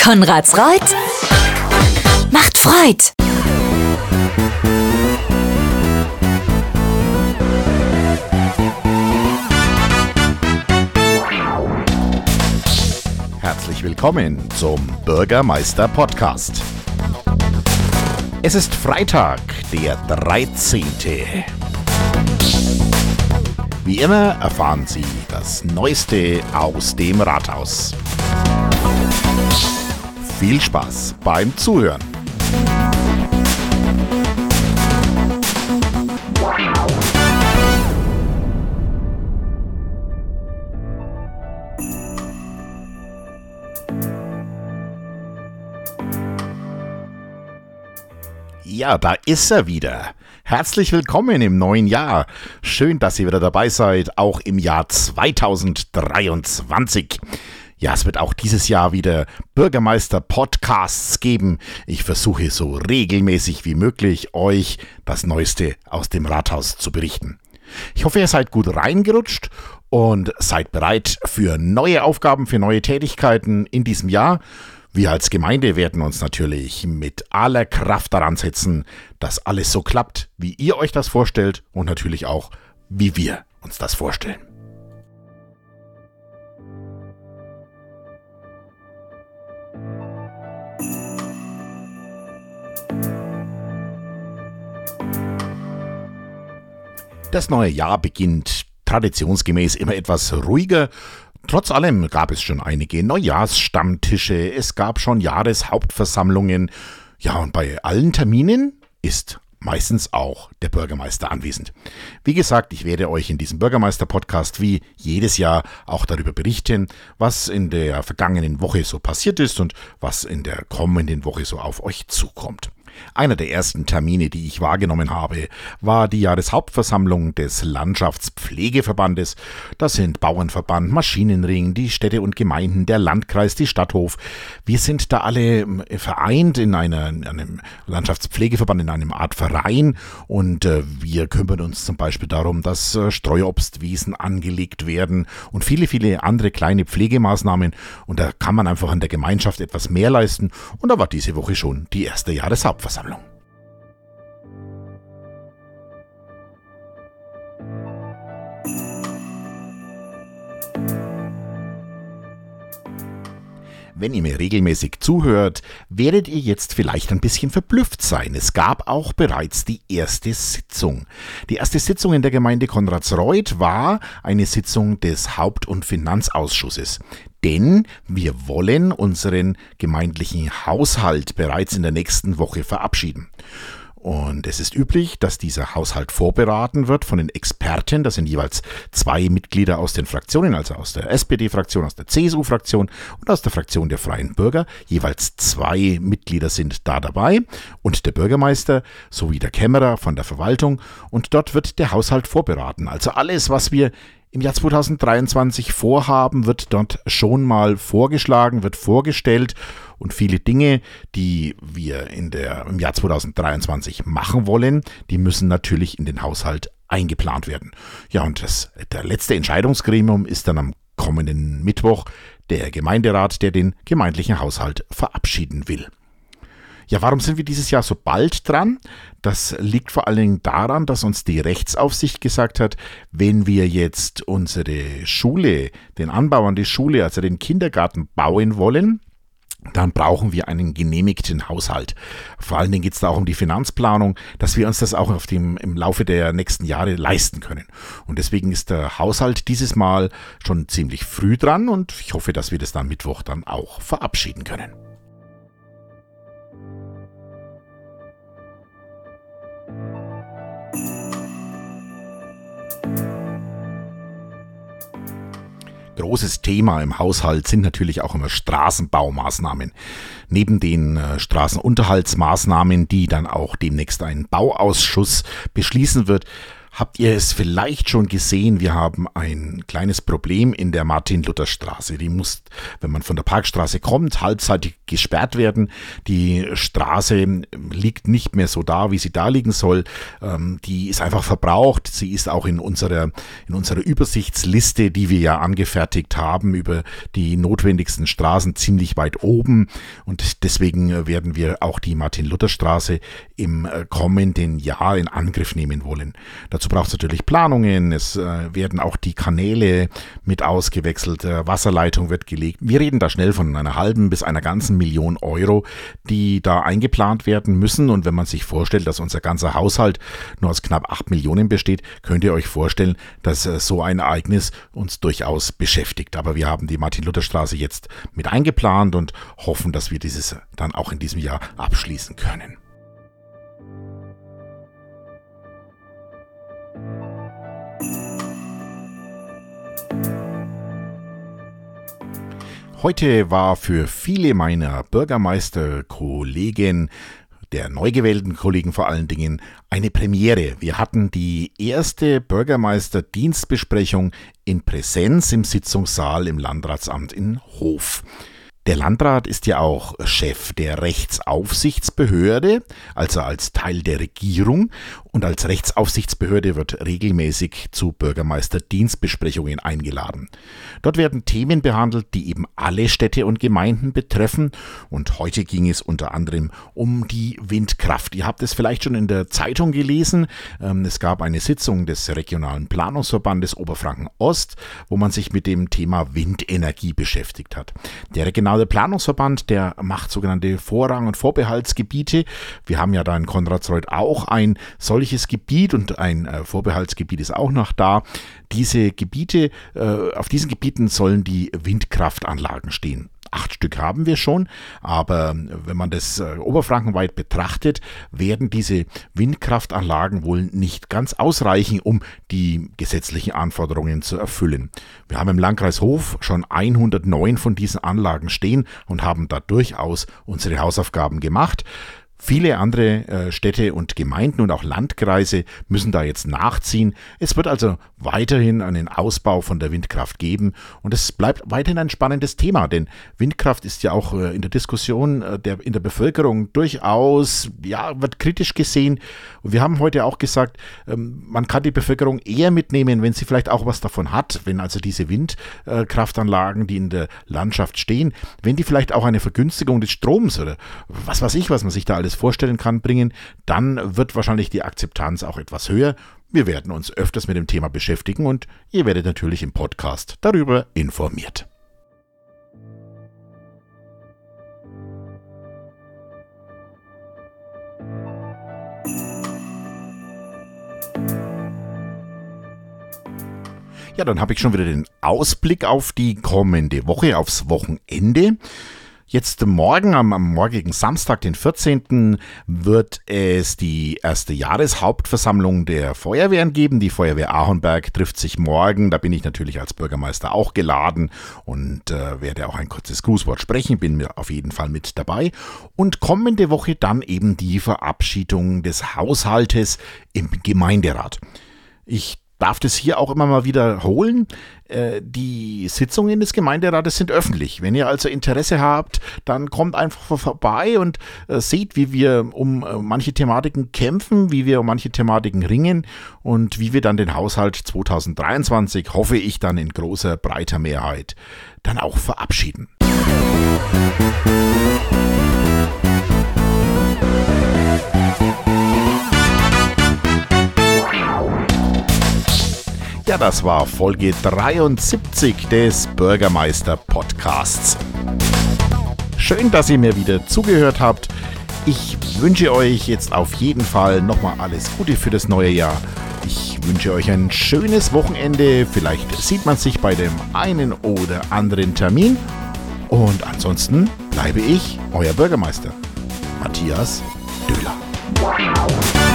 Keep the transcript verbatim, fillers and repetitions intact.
Konrads Reut macht Freud. Herzlich willkommen zum Bürgermeister-Podcast. Es ist Freitag, der dreizehnte Wie immer erfahren Sie das Neueste aus dem Rathaus. Viel Spaß beim Zuhören. Ja, da ist er wieder. Herzlich willkommen im neuen Jahr. Schön, dass ihr wieder dabei seid, auch im Jahr zweitausenddreiundzwanzig. Ja, es wird auch dieses Jahr wieder Bürgermeister-Podcasts geben. Ich versuche so regelmäßig wie möglich, euch das Neueste aus dem Rathaus zu berichten. Ich hoffe, ihr seid gut reingerutscht und seid bereit für neue Aufgaben, für neue Tätigkeiten in diesem Jahr. Wir als Gemeinde werden uns natürlich mit aller Kraft daran setzen, dass alles so klappt, wie ihr euch das vorstellt und natürlich auch, wie wir uns das vorstellen. Das neue Jahr beginnt traditionsgemäß immer etwas ruhiger. Trotz allem gab es schon einige Neujahrsstammtische, es gab schon Jahreshauptversammlungen. Ja, und bei allen Terminen ist meistens auch der Bürgermeister anwesend. Wie gesagt, ich werde euch in diesem Bürgermeister-Podcast wie jedes Jahr auch darüber berichten, was in der vergangenen Woche so passiert ist und was in der kommenden Woche so auf euch zukommt. Einer der ersten Termine, die ich wahrgenommen habe, war die Jahreshauptversammlung des Landschaftspflegeverbandes. Das sind Bauernverband, Maschinenring, die Städte und Gemeinden, der Landkreis, die Stadthof. Wir sind da alle vereint in, einer, in einem Landschaftspflegeverband, in einem Art Verein, und äh, wir kümmern uns zum Beispiel darum, dass äh, Streuobstwiesen angelegt werden und viele, viele andere kleine Pflegemaßnahmen, und da kann man einfach an der Gemeinschaft etwas mehr leisten, und da war diese Woche schon die erste Jahreshauptversammlung. Versammlung. Wenn ihr mir regelmäßig zuhört, werdet ihr jetzt vielleicht ein bisschen verblüfft sein. Es gab auch bereits die erste Sitzung. Die erste Sitzung in der Gemeinde Konradsreuth war eine Sitzung des Haupt- und Finanzausschusses. Denn wir wollen unseren gemeindlichen Haushalt bereits in der nächsten Woche verabschieden. Und es ist üblich, dass dieser Haushalt vorberaten wird von den Experten. Das sind jeweils zwei Mitglieder aus den Fraktionen, also aus der S P D-Fraktion, aus der C S U-Fraktion und aus der Fraktion der Freien Bürger. Jeweils zwei Mitglieder sind da dabei und der Bürgermeister sowie der Kämmerer von der Verwaltung. Und dort wird der Haushalt vorberaten. Also alles, was wir im Jahr zweitausenddreiundzwanzig vorhaben, wird dort schon mal vorgeschlagen, wird vorgestellt, und viele Dinge, die wir in der, im Jahr zweitausenddreiundzwanzig machen wollen, die müssen natürlich in den Haushalt eingeplant werden. Ja, und das, der letzte Entscheidungsgremium ist dann am kommenden Mittwoch der Gemeinderat, der den gemeindlichen Haushalt verabschieden will. Ja, warum sind wir dieses Jahr so bald dran? Das liegt vor allen Dingen daran, dass uns die Rechtsaufsicht gesagt hat, wenn wir jetzt unsere Schule, den Anbau an die Schule, also den Kindergarten bauen wollen, dann brauchen wir einen genehmigten Haushalt. Vor allen Dingen geht es da auch um die Finanzplanung, dass wir uns das auch auf dem, im Laufe der nächsten Jahre leisten können. Und deswegen ist der Haushalt dieses Mal schon ziemlich früh dran, und ich hoffe, dass wir das dann Mittwoch dann auch verabschieden können. Großes Thema im Haushalt sind natürlich auch immer Straßenbaumaßnahmen. Neben den äh, Straßenunterhaltsmaßnahmen, die dann auch demnächst ein Bauausschuss beschließen wird, Habt ihr es vielleicht schon gesehen? Wir haben ein kleines Problem in der Martin-Luther-Straße. Die muss, wenn man von der Parkstraße kommt, halbseitig gesperrt werden. Die Straße liegt nicht mehr so da, wie sie da liegen soll. Ähm, die ist einfach verbraucht. Sie ist auch in unserer, in unserer Übersichtsliste, die wir ja angefertigt haben, über die notwendigsten Straßen ziemlich weit oben. Und deswegen werden wir auch die Martin-Luther-Straße im kommenden Jahr in Angriff nehmen wollen. Dazu braucht es natürlich Planungen, es äh, werden auch die Kanäle mit ausgewechselt, äh, Wasserleitung wird gelegt. Wir reden da schnell von einer halben bis einer ganzen Million Euro, die da eingeplant werden müssen. Und wenn man sich vorstellt, dass unser ganzer Haushalt nur aus knapp acht Millionen besteht, könnt ihr euch vorstellen, dass äh, so ein Ereignis uns durchaus beschäftigt. Aber wir haben die Martin-Luther-Straße jetzt mit eingeplant und hoffen, dass wir dieses dann auch in diesem Jahr abschließen können. Heute war für viele meiner Bürgermeisterkollegen, der neu gewählten Kollegen vor allen Dingen, eine Premiere. Wir hatten die erste Bürgermeisterdienstbesprechung in Präsenz im Sitzungssaal im Landratsamt in Hof. Der Landrat ist ja auch Chef der Rechtsaufsichtsbehörde, also als Teil der Regierung, und als Rechtsaufsichtsbehörde wird regelmäßig zu Bürgermeisterdienstbesprechungen eingeladen. Dort werden Themen behandelt, die eben alle Städte und Gemeinden betreffen, und heute ging es unter anderem um die Windkraft. Ihr habt es vielleicht schon in der Zeitung gelesen, es gab eine Sitzung des regionalen Planungsverbandes Oberfranken Ost, wo man sich mit dem Thema Windenergie beschäftigt hat. Der regionale Der Planungsverband, der macht sogenannte Vorrang- und Vorbehaltsgebiete. Wir haben ja da in Konradsreuth auch ein solches Gebiet und ein äh, Vorbehaltsgebiet ist auch noch da. Diese Gebiete, äh, auf diesen Gebieten sollen die Windkraftanlagen stehen. Acht Stück haben wir schon, aber wenn man das äh, oberfrankenweit betrachtet, werden diese Windkraftanlagen wohl nicht ganz ausreichen, um die gesetzlichen Anforderungen zu erfüllen. Wir haben im Landkreis Hof schon hundertneun von diesen Anlagen stehen und haben da durchaus unsere Hausaufgaben gemacht. Viele andere äh, Städte und Gemeinden und auch Landkreise müssen da jetzt nachziehen. Es wird also weiterhin einen Ausbau von der Windkraft geben und es bleibt weiterhin ein spannendes Thema, denn Windkraft ist ja auch äh, in der Diskussion äh, der, in der Bevölkerung durchaus, ja, wird kritisch gesehen. Und wir haben heute auch gesagt, ähm, man kann die Bevölkerung eher mitnehmen, wenn sie vielleicht auch was davon hat, wenn also diese Windkraftanlagen, die in der Landschaft stehen, wenn die vielleicht auch eine Vergünstigung des Stroms oder was weiß ich, was man sich da alles vorstellen kann, bringen, dann wird wahrscheinlich die Akzeptanz auch etwas höher. Wir werden uns öfters mit dem Thema beschäftigen und ihr werdet natürlich im Podcast darüber informiert. Ja, dann habe ich schon wieder den Ausblick auf die kommende Woche, aufs Wochenende. Jetzt morgen, am, am morgigen Samstag, den vierzehnten wird es die erste Jahreshauptversammlung der Feuerwehren geben. Die Feuerwehr Ahornberg trifft sich morgen. Da bin ich natürlich als Bürgermeister auch geladen und äh, werde auch ein kurzes Grußwort sprechen. Bin mir auf jeden Fall mit dabei. Und kommende Woche dann eben die Verabschiedung des Haushaltes im Gemeinderat. Ich darf das hier auch immer mal wiederholen. Äh, die Sitzungen des Gemeinderates sind öffentlich. Wenn ihr also Interesse habt, dann kommt einfach vorbei und äh, seht, wie wir um äh, manche Thematiken kämpfen, wie wir um manche Thematiken ringen und wie wir dann den Haushalt zwanzig dreiundzwanzig, hoffe ich, dann in großer, breiter Mehrheit dann auch verabschieden. Ja, das war Folge dreiundsiebzig des Bürgermeister-Podcasts. Schön, dass ihr mir wieder zugehört habt. Ich wünsche euch jetzt auf jeden Fall nochmal alles Gute für das neue Jahr. Ich wünsche euch ein schönes Wochenende. Vielleicht sieht man sich bei dem einen oder anderen Termin. Und ansonsten bleibe ich euer Bürgermeister, Matthias Döhler.